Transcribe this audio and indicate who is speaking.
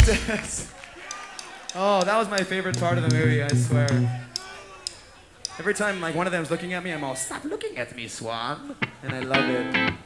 Speaker 1: princess. Oh, that was my favorite part of the movie, I swear. Every time like one of them's looking at me, I'm all, stop looking at me, Swan. And I love it.